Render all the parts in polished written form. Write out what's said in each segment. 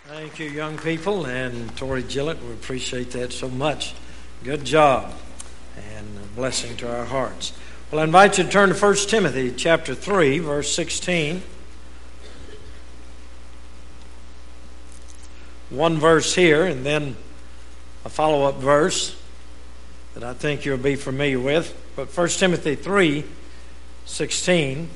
Thank you, young people, and Tori Gillett. We appreciate that so much. Good job, and a blessing to our hearts. Well, I invite you to turn to 1 Timothy chapter 3, verse 16. One verse here, and then a follow-up verse that I think you'll be familiar with. But 1 Timothy 3, 16.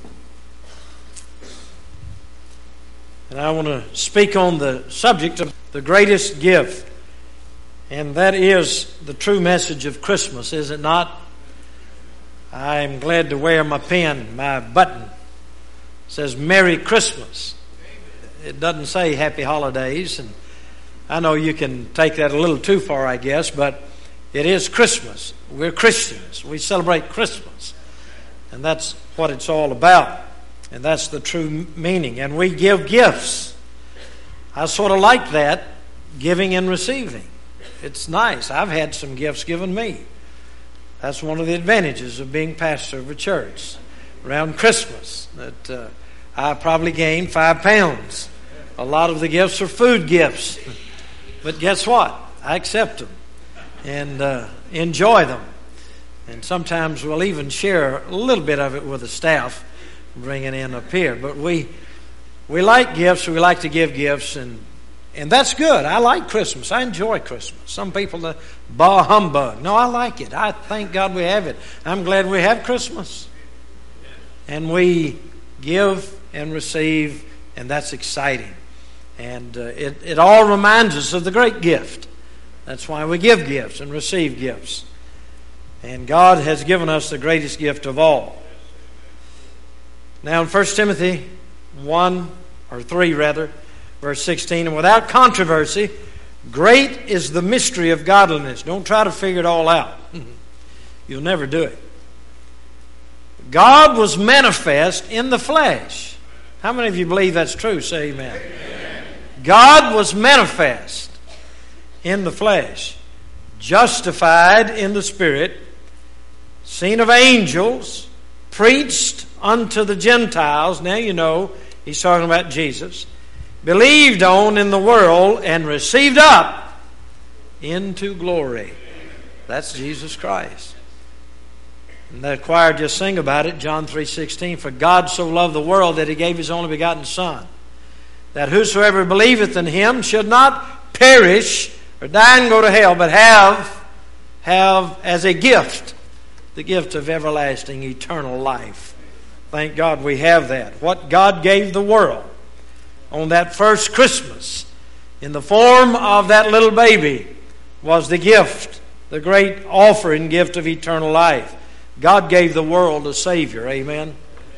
And I want to speak on the subject of the greatest gift. And that is the true message of Christmas, is it not? I'm glad to wear my pin, my button. It says Merry Christmas. It doesn't say Happy Holidays. And I know you can take that a little too far, I guess, but it is Christmas. We're Christians. We celebrate Christmas. And that's what it's all about. And that's the true meaning. And we give gifts. I sort of like that, giving and receiving. It's nice. I've had some gifts given me. That's one of the advantages of being pastor of a church. Around Christmas, that I probably gained 5 pounds. A lot of the gifts are food gifts. But guess what? I accept them and enjoy them. And sometimes we'll even share a little bit of it with the staff, bringing in up here. But we like gifts. We like to give gifts, and that's good. I like Christmas. I enjoy Christmas. Some people, bah humbug. No, I like it. I thank God we have it. I'm glad we have Christmas. And we give and receive, and that's exciting. And it all reminds us of the great gift. That's why we give gifts and receive gifts. And God has given us the greatest gift of all. Now in 1 Timothy 3, verse 16, and without controversy, great is the mystery of godliness. Don't try to figure it all out. You'll never do it. God was manifest in the flesh. How many of you believe that's true? Say amen. Amen. God was manifest in the flesh, justified in the Spirit, seen of angels, preached unto the Gentiles. Now you know he's talking about Jesus. Believed on in the world and received up into glory. That's Jesus Christ. And the choir just sing about it, John 3:16. For God so loved the world that he gave his only begotten Son, that whosoever believeth in him should not perish or die and go to hell, but have as a gift the gift of everlasting eternal life. Thank God we have that. What God gave the world on that first Christmas in the form of that little baby was the gift, the great offering gift of eternal life. God gave the world a Savior. Amen.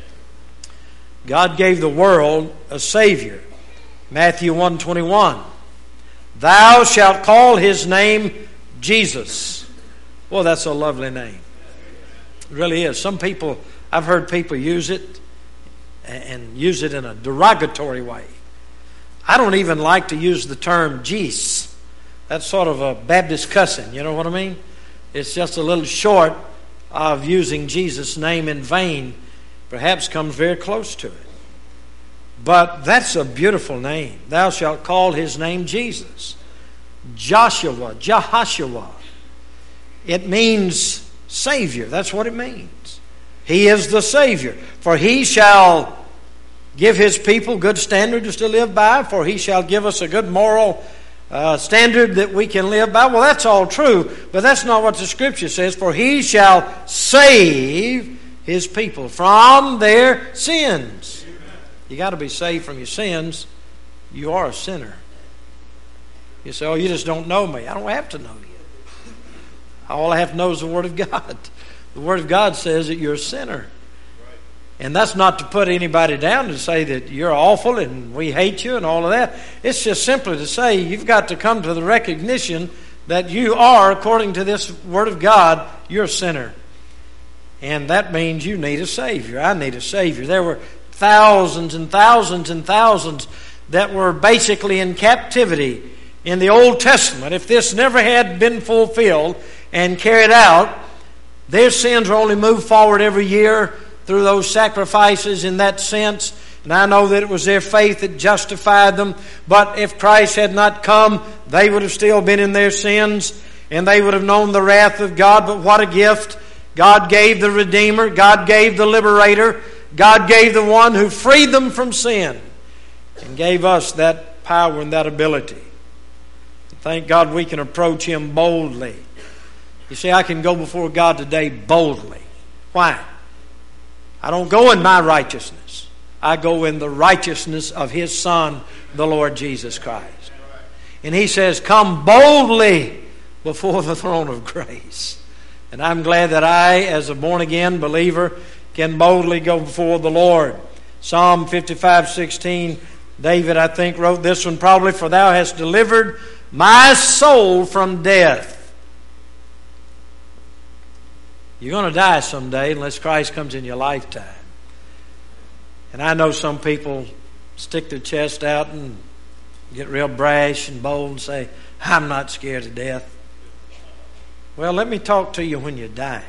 God gave the world a Savior. Matthew 1:21. Thou shalt call his name Jesus. Well, that's a lovely name. It really is. Some people, I've heard people use it and use it in a derogatory way. I don't even like to use the term Jesus. That's sort of a Baptist cussing, you know what I mean? It's just a little short of using Jesus' name in vain. Perhaps comes very close to it. But that's a beautiful name. Thou shalt call his name Jesus. Joshua, Jehoshua. It means Savior. That's what it means. He is the Savior. For he shall give his people good standards to live by. For he shall give us a good moral standard that we can live by. Well, that's all true, but that's not what the Scripture says. For he shall save his people from their sins. You got to be saved from your sins. You are a sinner. You say, oh, you just don't know me. I don't have to know you. All I have to know is the Word of God. The Word of God says that you're a sinner. And that's not to put anybody down to say that you're awful and we hate you and all of that. It's just simply to say you've got to come to the recognition that you are, according to this Word of God, you're a sinner. And that means you need a Savior. I need a Savior. There were thousands and thousands and thousands that were basically in captivity in the Old Testament. If this never had been fulfilled and carried out, their sins were only moved forward every year through those sacrifices in that sense. And I know that it was their faith that justified them. But if Christ had not come, they would have still been in their sins, and they would have known the wrath of God. But what a gift. God gave the Redeemer. God gave the Liberator. God gave the one who freed them from sin and gave us that power and that ability. Thank God we can approach Him boldly. You see, I can go before God today boldly. Why? I don't go in my righteousness. I go in the righteousness of His Son, the Lord Jesus Christ. And He says, come boldly before the throne of grace. And I'm glad that I, as a born-again believer, can boldly go before the Lord. Psalm 55:16, David, I think, wrote this one probably, for Thou hast delivered my soul from death. You're going to die someday unless Christ comes in your lifetime. And I know some people stick their chest out and get real brash and bold and say, I'm not scared of death. Well, let me talk to you when you're dying.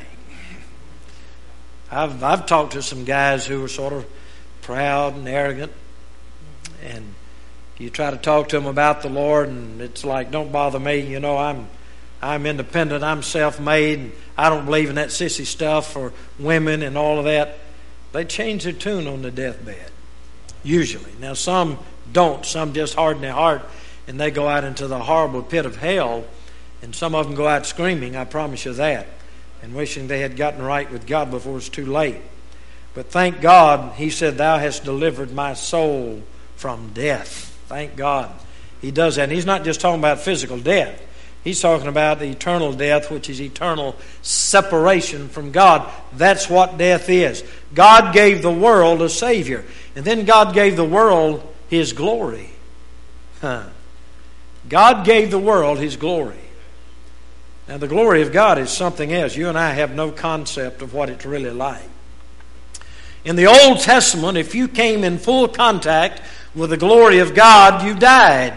I've talked to some guys who are sort of proud and arrogant, and you try to talk to them about the Lord, and it's like, don't bother me. You know, I'm independent. I'm self-made. And I don't believe in that sissy stuff for women and all of that. They change their tune on the deathbed, usually. Now, some don't. Some just harden their heart, and they go out into the horrible pit of hell, and some of them go out screaming, I promise you that, and wishing they had gotten right with God before it's too late. But thank God, He said, Thou hast delivered my soul from death. Thank God He does that. And He's not just talking about physical death. He's talking about the eternal death, which is eternal separation from God. That's what death is. God gave the world a Savior. And then God gave the world His glory. God gave the world His glory. Now, the glory of God is something else. You and I have no concept of what it's really like. In the Old Testament, if you came in full contact with the glory of God, you died.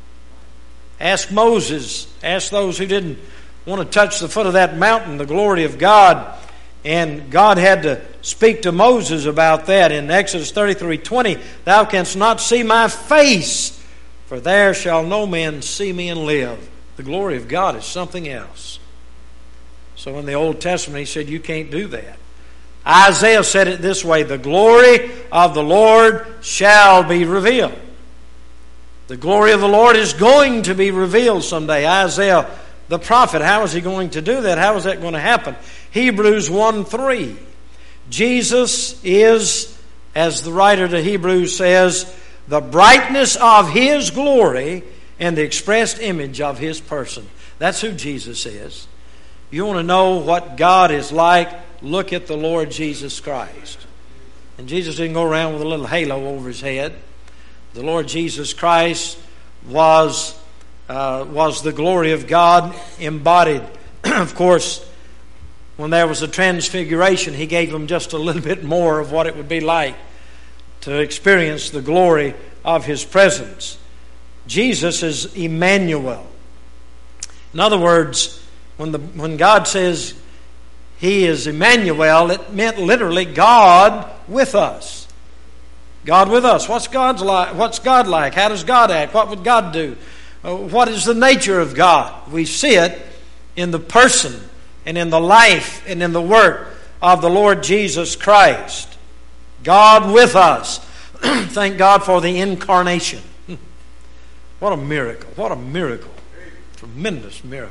Ask Moses. Ask those who didn't want to touch the foot of that mountain, the glory of God. And God had to speak to Moses about that in Exodus 33:20. Thou canst not see my face, for there shall no man see me and live. The glory of God is something else. So in the Old Testament, He said, you can't do that. Isaiah said it this way, the glory of the Lord shall be revealed. The glory of the Lord is going to be revealed someday. Isaiah the prophet, how is he going to do that? How is that going to happen? Hebrews 1:3. Jesus is, as the writer to Hebrews says, the brightness of His glory and the expressed image of His person. That's who Jesus is. You want to know what God is like? Look at the Lord Jesus Christ. And Jesus didn't go around with a little halo over His head. The Lord Jesus Christ was the glory of God embodied. Of course, when there was a transfiguration, He gave them just a little bit more of what it would be like to experience the glory of His presence. Jesus is Emmanuel. In other words, when God says He is Emmanuel, it meant literally God with us. God with us. What's God like? How does God act? What would God do? What is the nature of God? We see it in the person and in the life and in the work of the Lord Jesus Christ. God with us. Thank God for the incarnation. What a miracle. What a miracle. Tremendous miracle.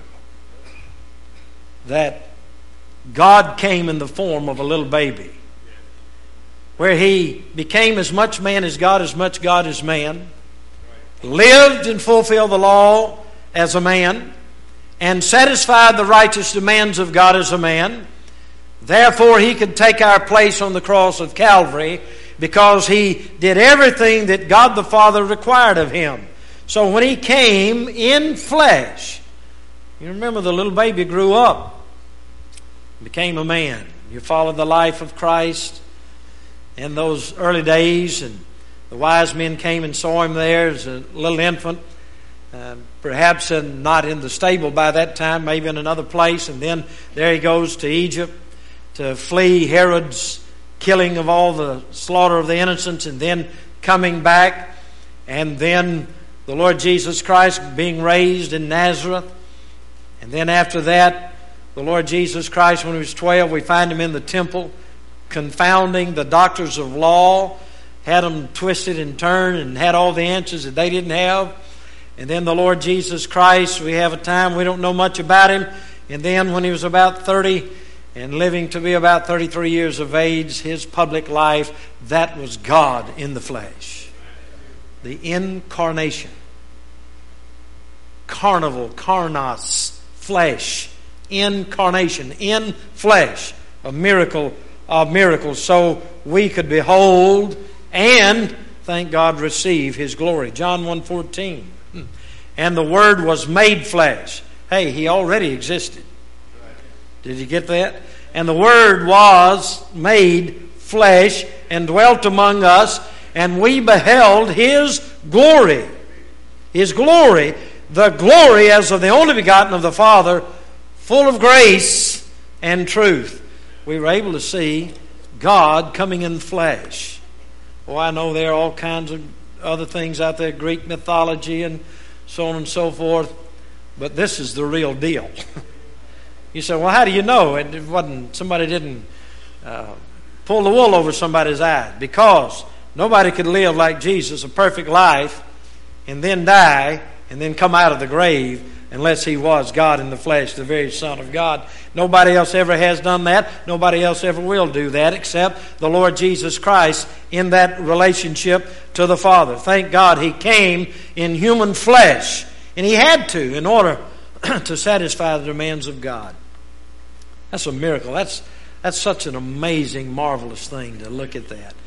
That God came in the form of a little baby, where He became as much man as God as man, lived and fulfilled the law as a man, and satisfied the righteous demands of God as a man. Therefore, He could take our place on the cross of Calvary because He did everything that God the Father required of Him. So when He came in flesh, you remember the little baby grew up, became a man. You followed the life of Christ in those early days, and the wise men came and saw Him there as a little infant, perhaps not in the stable by that time, maybe in another place, and then there He goes to Egypt to flee Herod's killing of all the slaughter of the innocents, and then coming back, and then the Lord Jesus Christ being raised in Nazareth. And then after that, the Lord Jesus Christ, when he was 12, we find him in the temple, confounding the doctors of law, had them twisted and turned and had all the answers that they didn't have. And then the Lord Jesus Christ, we have a time we don't know much about him. And then when he was about 30 and living to be about 33 years of age, his public life, that was God in the flesh. The incarnation. Carnival, carnos, flesh. Incarnation, in flesh. A miracle of miracles. So we could behold and, thank God, receive his glory. John 1:14. And the Word was made flesh. Hey, he already existed. Did you get that? And the Word was made flesh and dwelt among us, and we beheld his glory. His glory, the glory as of the only begotten of the Father, full of grace and truth. We were able to see God coming in flesh. Oh, I know there are all kinds of other things out there, Greek mythology and so on and so forth, but this is the real deal. You say, well, how do you know? Somebody didn't pull the wool over somebody's eyes. Because nobody could live like Jesus, a perfect life, and then die, and then come out of the grave, unless he was God in the flesh, the very Son of God. Nobody else ever has done that. Nobody else ever will do that except the Lord Jesus Christ in that relationship to the Father. Thank God he came in human flesh. And he had to in order to satisfy the demands of God. That's a miracle. That's such an amazing, marvelous thing to look at that.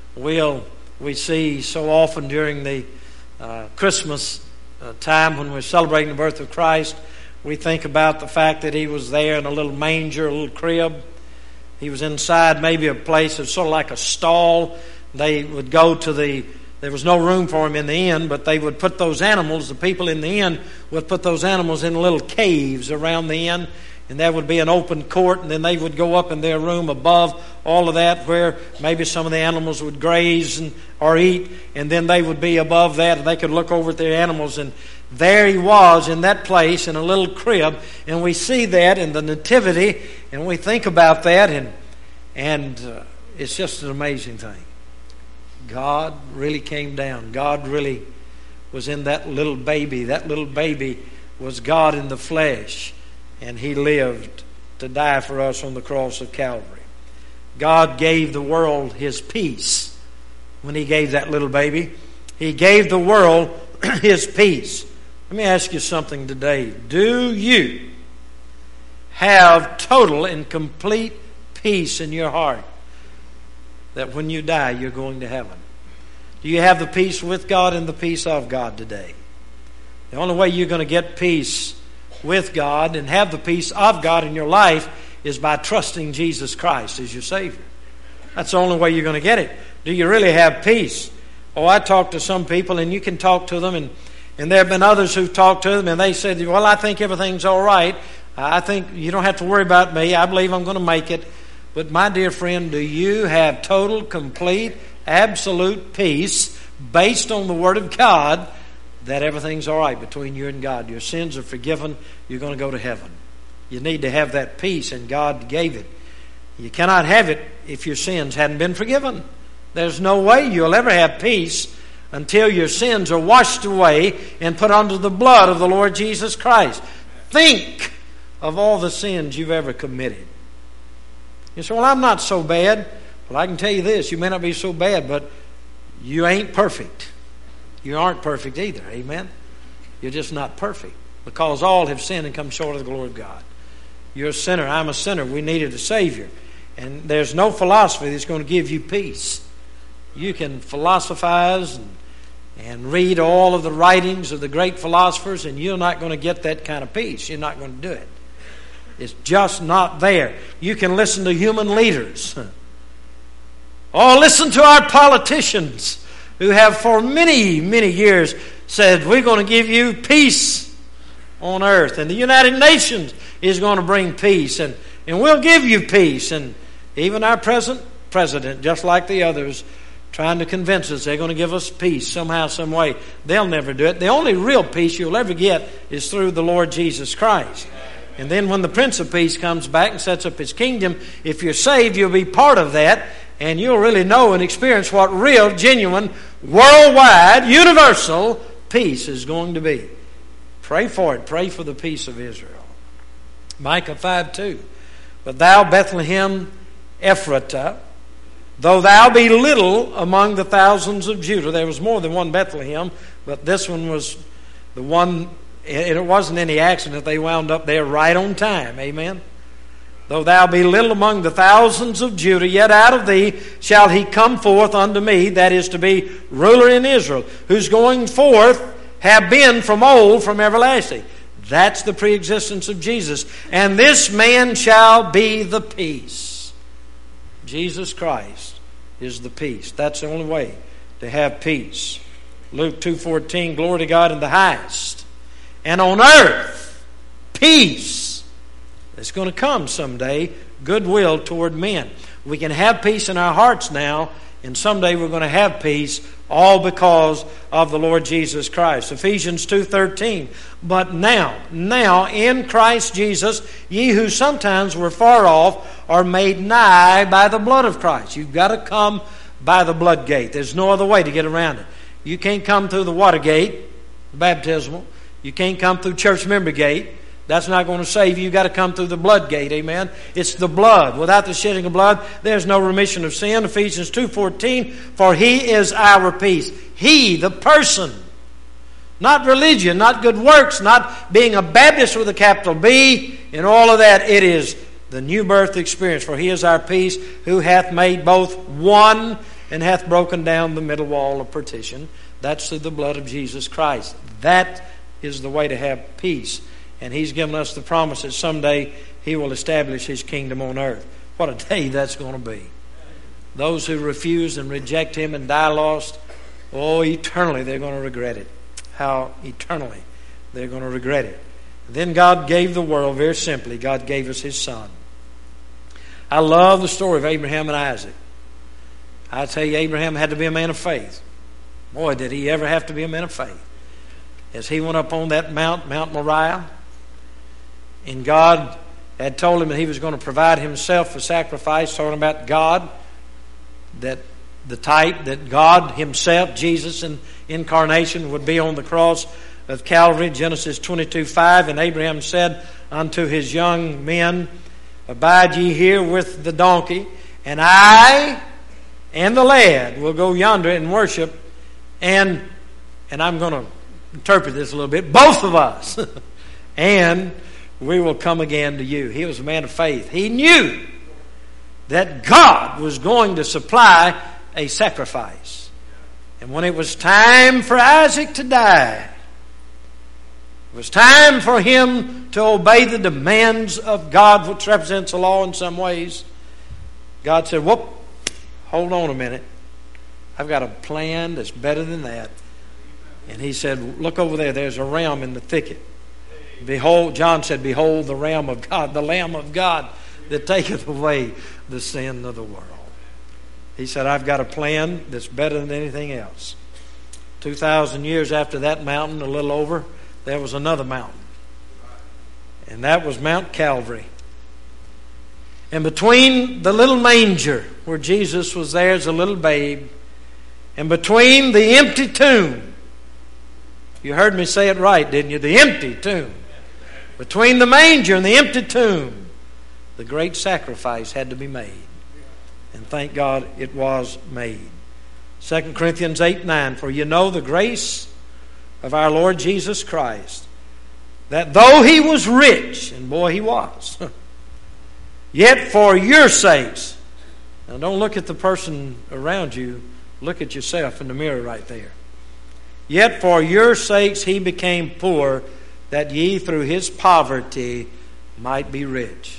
We see so often during the Christmas time when we're celebrating the birth of Christ, we think about the fact that he was there in a little manger, a little crib. He was inside maybe a place that's sort of like a stall. They would go to there was no room for him in the inn, but they would put those animals, the people in the inn would put those animals in little caves around the inn, and there would be an open court, and then they would go up in their room above all of that where maybe some of the animals would graze or eat, and then they would be above that, and they could look over at their animals, and there he was in that place in a little crib, and we see that in the Nativity, and we think about that, and it's just an amazing thing. God really came down. God really was in that little baby. That little baby was God in the flesh. And he lived to die for us on the cross of Calvary. God gave the world his peace when he gave that little baby. He gave the world his peace. Let me ask you something today. Do you have total and complete peace in your heart that when you die you're going to heaven? Do you have the peace with God and the peace of God today? The only way you're going to get peace with God and have the peace of God in your life is by trusting Jesus Christ as your Savior. That's the only way you're going to get it. Do you really have peace? Oh, I talk to some people, and you can talk to them, and there have been others who've talked to them, and they said, well, I think everything's all right. I think you don't have to worry about me. I believe I'm going to make it. But my dear friend, do you have total, complete, absolute peace based on the Word of God that everything's all right between you and God? Your sins are forgiven. You're going to go to heaven. You need to have that peace, and God gave it. You cannot have it if your sins hadn't been forgiven. There's no way you'll ever have peace until your sins are washed away and put under the blood of the Lord Jesus Christ. Think of all the sins you've ever committed. You say, well, I'm not so bad. Well, I can tell you this. You may not be so bad, but you ain't perfect. You aren't perfect either. Amen? You're just not perfect. Because all have sinned and come short of the glory of God. You're a sinner. I'm a sinner. We needed a Savior. And there's no philosophy that's going to give you peace. You can philosophize and read all of the writings of the great philosophers, and you're not going to get that kind of peace. You're not going to do it. It's just not there. You can listen to human leaders. Oh, listen to our politicians who have for many, many years said, we're going to give you peace on earth. And the United Nations is going to bring peace. And we'll give you peace. And even our present president, just like the others, trying to convince us they're going to give us peace somehow, some way. They'll never do it. The only real peace you'll ever get is through the Lord Jesus Christ. And then when the Prince of Peace comes back and sets up His kingdom, if you're saved, you'll be part of that, and you'll really know and experience what real, genuine, worldwide, universal peace is going to be. Pray for it. Pray for the peace of Israel. Micah 5:2. But thou, Bethlehem Ephratah, though thou be little among the thousands of Judah. There was more than one Bethlehem, but this one was the one, and it wasn't any accident. They wound up there right on time. Amen. Though thou be little among the thousands of Judah, yet out of thee shall he come forth unto me, that is to be ruler in Israel, whose going forth have been from old, from everlasting. That's the preexistence of Jesus. And this man shall be the peace. Jesus Christ is the peace. That's the only way to have peace. Luke 2:14, glory to God in the highest. And on earth, peace. It's going to come someday, goodwill toward men. We can have peace in our hearts now, and someday we're going to have peace, all because of the Lord Jesus Christ. Ephesians 2:13. But now in Christ Jesus, ye who sometimes were far off are made nigh by the blood of Christ. You've got to come by the blood gate. There's no other way to get around it. You can't come through the water gate, baptismal. You can't come through church member gate. That's not going to save you. You've got to come through the blood gate. Amen. It's the blood. Without the shedding of blood, there's no remission of sin. Ephesians 2:14. For He is our peace. He, the person. Not religion, not good works, not being a Baptist with a capital B, and all of that. It is the new birth experience. For He is our peace, who hath made both one and hath broken down the middle wall of partition. That's through the blood of Jesus Christ. That is the way to have peace. And He's given us the promise that someday He will establish His kingdom on earth. What a day that's going to be. Those who refuse and reject Him and die lost, oh, eternally they're going to regret it. How eternally they're going to regret it. Then God gave the world, very simply, God gave us His Son. I love the story of Abraham and Isaac. I tell you, Abraham had to be a man of faith. Boy, did he ever have to be a man of faith. As he went up on that Mount Moriah, and God had told him that He was going to provide Himself a sacrifice, talking about God, that the type that God Himself, Jesus in incarnation, would be on the cross of Calvary. Genesis 22:5. And Abraham said unto his young men, abide ye here with the donkey, and I and the lad will go yonder and worship, and I'm going to interpret this a little bit, both of us, and we will come again to you. He was a man of faith. He knew that God was going to supply a sacrifice. And when it was time for Isaac to die, it was time for him to obey the demands of God, which represents the law in some ways. God said, whoop, hold on a minute. I've got a plan that's better than that. And He said, look over there, there's a ram in the thicket. Behold, John said, behold the Ram of God, the Lamb of God that taketh away the sin of the world. He said, I've got a plan that's better than anything else. 2,000 years after that mountain, a little over, there was another mountain. And that was Mount Calvary. And between the little manger where Jesus was there as a little babe, and between the empty tomb, you heard me say it right, didn't you? The empty tomb. Between the manger and the empty tomb, the great sacrifice had to be made. And thank God it was made. 2 Corinthians 8:9. For you know the grace of our Lord Jesus Christ, that though He was rich, and boy He was, yet for your sakes. Now don't look at the person around you. Look at yourself in the mirror right there. Yet for your sakes He became poor, that ye through His poverty might be rich.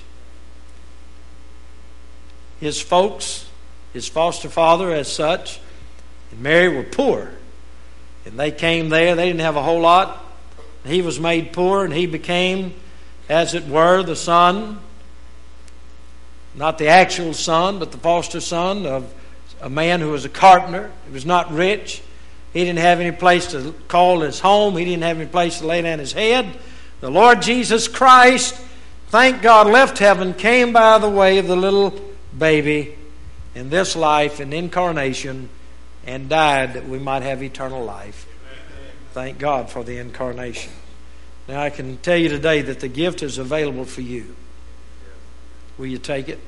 His folks, His foster father as such, and Mary were poor. And they came there, they didn't have a whole lot. He was made poor, and He became, as it were, the son not the actual son, but the foster son of a man who was a carpenter. He was not rich. He didn't have any place to call his home. He didn't have any place to lay down his head. The Lord Jesus Christ, thank God, left heaven, came by the way of the little baby in this life, in incarnation, and died that we might have eternal life. Thank God for the incarnation. Now I can tell you today that the gift is available for you. Will you take it?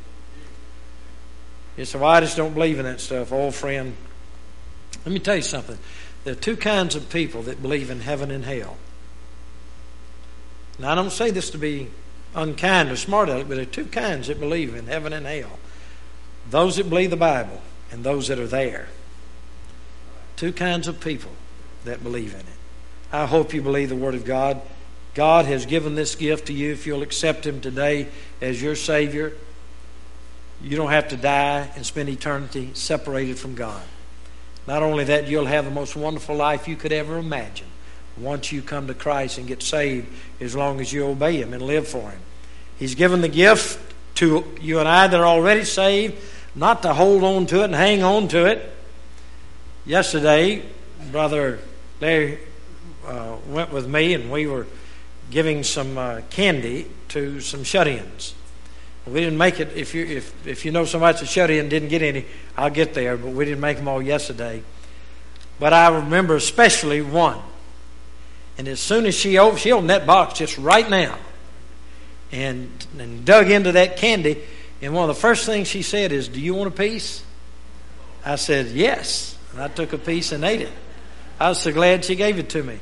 You say, well, I just don't believe in that stuff. Oh, friend, let me tell you something. There are two kinds of people that believe in heaven and hell. Now, I don't say this to be unkind or smart aleck, but there are two kinds that believe in heaven and hell. Those that believe the Bible and those that are there. Two kinds of people that believe in it. I hope you believe the Word of God. God has given this gift to you. If you'll accept Him today as your Savior, you don't have to die and spend eternity separated from God. Not only that, you'll have the most wonderful life you could ever imagine once you come to Christ and get saved, as long as you obey Him and live for Him. He's given the gift to you and I that are already saved, not to hold on to it and hang on to it. Yesterday, Brother Larry went with me, and we were giving some candy to some shut-ins. We didn't make it. If you know somebody that's a shut-in didn't get any, I'll get there, but we didn't make them all yesterday. But I remember especially one. And as soon as she opened that box just right now and dug into that candy, and one of the first things she said is, "Do you want a piece?" I said, "Yes." And I took a piece and ate it. I was so glad she gave it to me.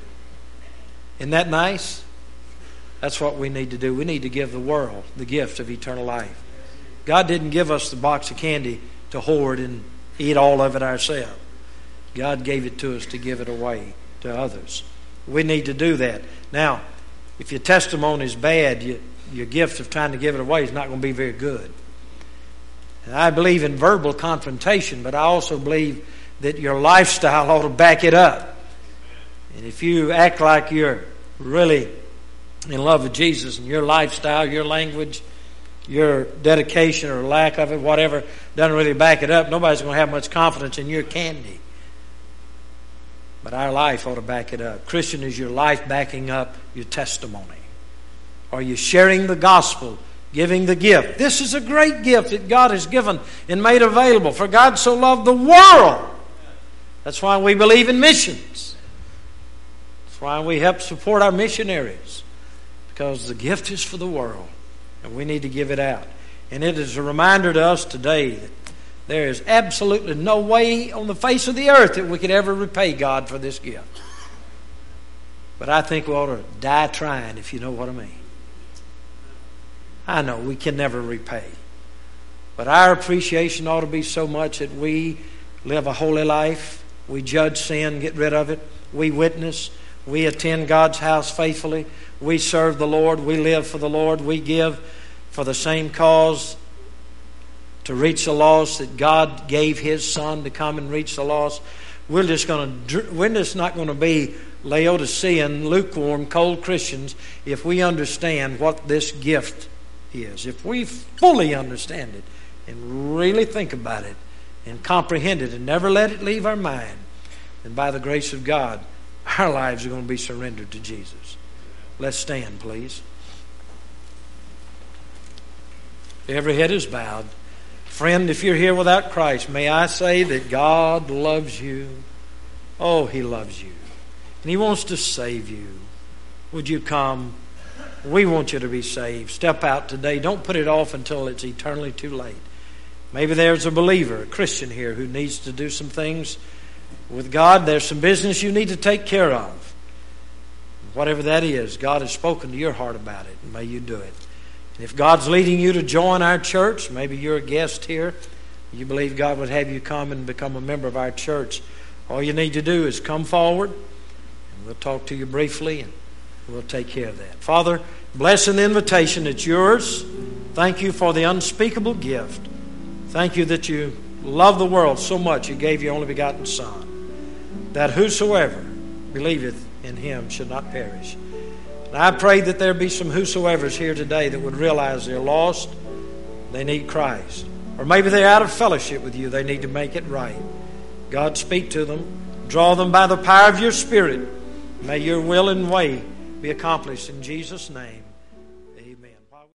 Isn't that nice? That's what we need to do. We need to give the world the gift of eternal life. God didn't give us the box of candy to hoard and eat all of it ourselves. God gave it to us to give it away to others. We need to do that. Now, if your testimony is bad, your gift of trying to give it away is not going to be very good. And I believe in verbal confrontation, but I also believe that your lifestyle ought to back it up. And if you act like you're really in love with Jesus, and your lifestyle, your language, your dedication or lack of it, whatever, doesn't really back it up, nobody's going to have much confidence in your candy. But our life ought to back it up. Christian, is your life backing up your testimony? Are you sharing the gospel, giving the gift? This is a great gift that God has given and made available. For God so loved the world. That's why we believe in missions. That's why we help support our missionaries. Because the gift is for the world, and we need to give it out. And it is a reminder to us today that there is absolutely no way on the face of the earth that we could ever repay God for this gift. But I think we ought to die trying, if you know what I mean. I know we can never repay. But our appreciation ought to be so much that we live a holy life, we judge sin, get rid of it, we witness, we attend God's house faithfully, we serve the Lord, we live for the Lord, we give for the same cause to reach the lost that God gave His Son to come and reach the lost. We're just not going to be Laodicean, lukewarm, cold Christians if we understand what this gift is. If we fully understand it and really think about it and comprehend it and never let it leave our mind, then by the grace of God, our lives are going to be surrendered to Jesus. Let's stand, please. Every head is bowed. Friend, if you're here without Christ, may I say that God loves you. Oh, He loves you. And He wants to save you. Would you come? We want you to be saved. Step out today. Don't put it off until it's eternally too late. Maybe there's a believer, a Christian here, who needs to do some things with God. There's some business you need to take care of. Whatever that is, God has spoken to your heart about it, and may you do it. And if God's leading you to join our church, maybe you're a guest here, you believe God would have you come and become a member of our church, all you need to do is come forward, and we'll talk to you briefly, and we'll take care of that. Father, bless the invitation. It's yours. Thank you for the unspeakable gift. Thank you that you love the world so much you gave your only begotten Son, that whosoever believeth in Him should not perish. And I pray that there be some whosoevers here today that would realize they're lost, They need Christ. Or maybe they're out of fellowship with you. They need to make it right. God, speak to them. Draw them by the power of your Spirit. May your will and way be accomplished in Jesus' name. Amen.